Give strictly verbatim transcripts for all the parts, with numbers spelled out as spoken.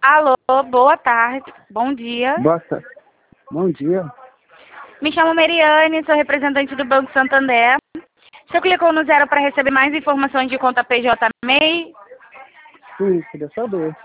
Alô, boa tarde, bom dia. Boa tarde. Bom dia. Me chamo Mariane, sou representante do Banco Santander. O senhor clicou no zero para receber mais informações de conta P J M E I? Sim, queria saber.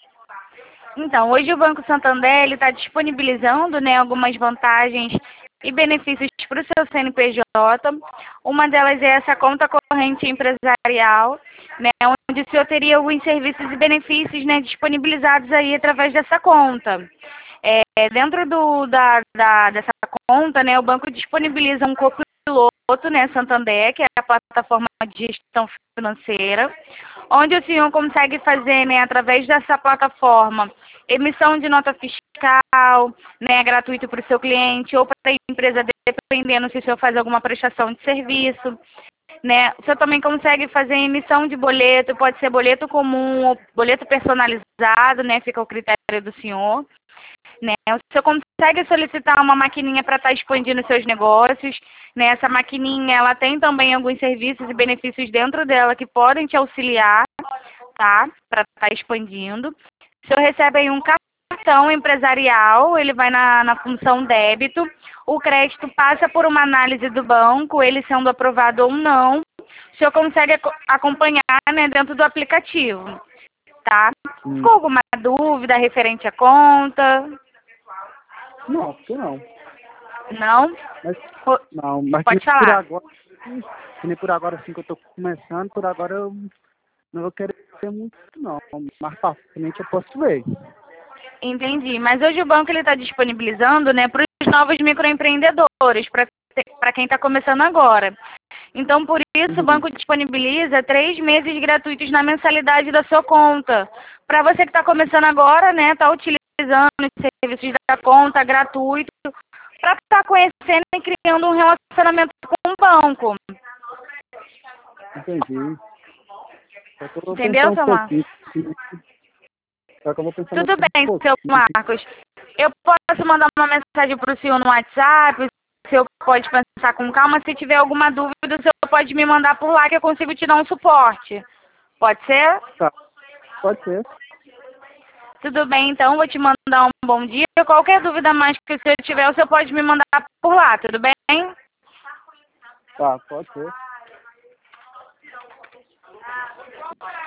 Então, hoje o Banco Santander está disponibilizando, né, algumas vantagens e benefícios para o seu C N P J. Uma delas é essa conta corrente empresarial, né, onde o senhor teria alguns serviços e benefícios, né, disponibilizados aí através dessa conta. É, dentro do, da, da, dessa conta, né, o banco disponibiliza um copiloto, né, Santander, que é a plataforma de gestão financeira, onde o senhor consegue fazer, né, através dessa plataforma, emissão de nota fiscal, né, gratuito para o seu cliente ou para a empresa, dependendo se o senhor faz alguma prestação de serviço. Né? O senhor também consegue fazer emissão de boleto, pode ser boleto comum ou boleto personalizado, né? Fica ao critério do senhor. Né? O senhor consegue solicitar uma maquininha para estar expandindo seus negócios. Né? Essa maquininha, ela tem também alguns serviços e benefícios dentro dela que podem te auxiliar, tá? Para estar expandindo. O senhor recebe aí um cartão empresarial, ele vai na, na função débito. O crédito passa por uma análise do banco, ele sendo aprovado ou não. O senhor consegue ac acompanhar, né, dentro do aplicativo, tá? Hum. Ficou alguma dúvida referente à conta? Não, acho que não. Não? Mas, Po- não, mas que Pode nem por falar. agora, que nem por agora assim que eu tô começando, por agora eu não vou querer ter muito não. Mais pra frente eu posso ver. Entendi. Mas hoje o banco está disponibilizando, né, para os novos microempreendedores, para quem está começando agora. Então, por isso, o Uhum. banco disponibiliza três meses gratuitos na mensalidade da sua conta. Para você que está começando agora, né, está utilizando os serviços da conta gratuito, para estar conhecendo e criando um relacionamento com o banco. Entendi. Só que eu vou pensar Entendeu, um seu Marcos? pouquinho. Sim. Só que eu vou pensar mais Tudo um bem, seu pouquinho. Marcos. Eu posso mandar uma mensagem para o senhor no WhatsApp, o senhor pode pensar com calma. Se tiver alguma dúvida, o senhor pode me mandar por lá que eu consigo te dar um suporte. Pode ser? Tá, pode ser. Tudo bem, então, vou te mandar um bom dia. Qualquer dúvida mais que o senhor tiver, o senhor pode me mandar por lá, tudo bem? Tá, pode ser.